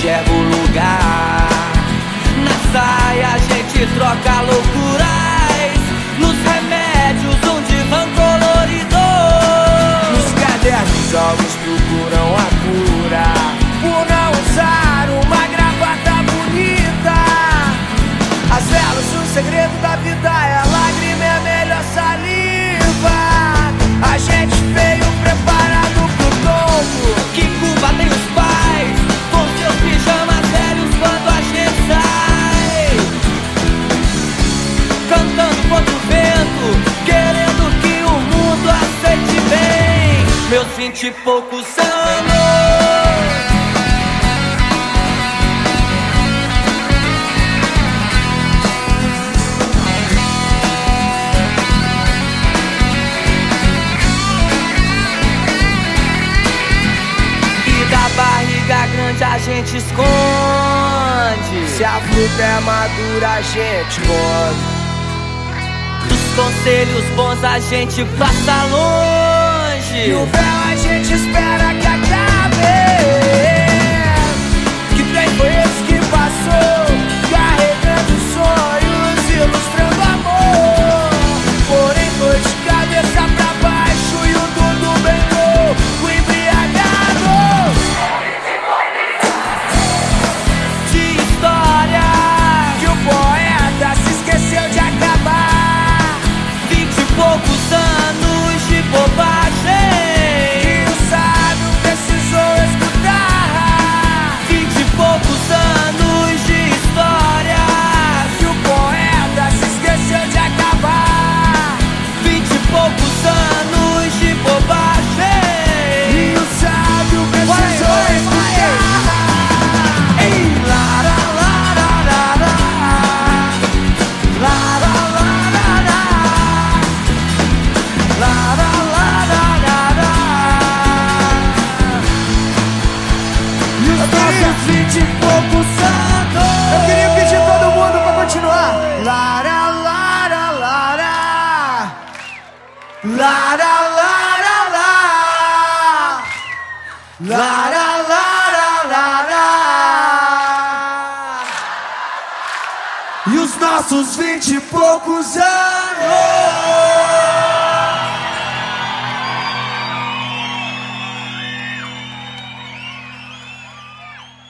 enxergo o lugar. Na saia a gente troca loucuras, nos remédios um divã colorido. Nos cadernos jovens procuram a cura por não usar uma gravata bonita. As velas, o segredo da vida é a lágrima, é a melhor saliva. A gente veio preparado pro tombo. Que culpa tem os pais com seus pijamas velhos quando a gente sai, cantando contra o vento, querendo que o mundo aceite bem meus 20 e poucos anos. Barriga grande a gente esconde, se a fruta é madura a gente come. Dos conselhos bons a gente passa longe, e o véu a gente espera que acabe. Que trem foi esse que passou, carregando sonhos, ilustrando amor? Porém foi de cabeça pra baixo e o tudo bem louco, embriagado. Poucos anos de bobagem que o sábio precisou escutar. 20 e poucos anos de história que o poeta se esqueceu de acabar. 20 e poucos anos de bobagem e o sábio precisou escutar. Ei, lá, lá, lá, lá, lá, lá, lá, lá. Nossos 20 e poucos anos. Eu queria pedir todo mundo pra continuar. Lara, lara, lara. Lara, lara, lara. Lara, lara, lara. E os nossos 20 e poucos anos.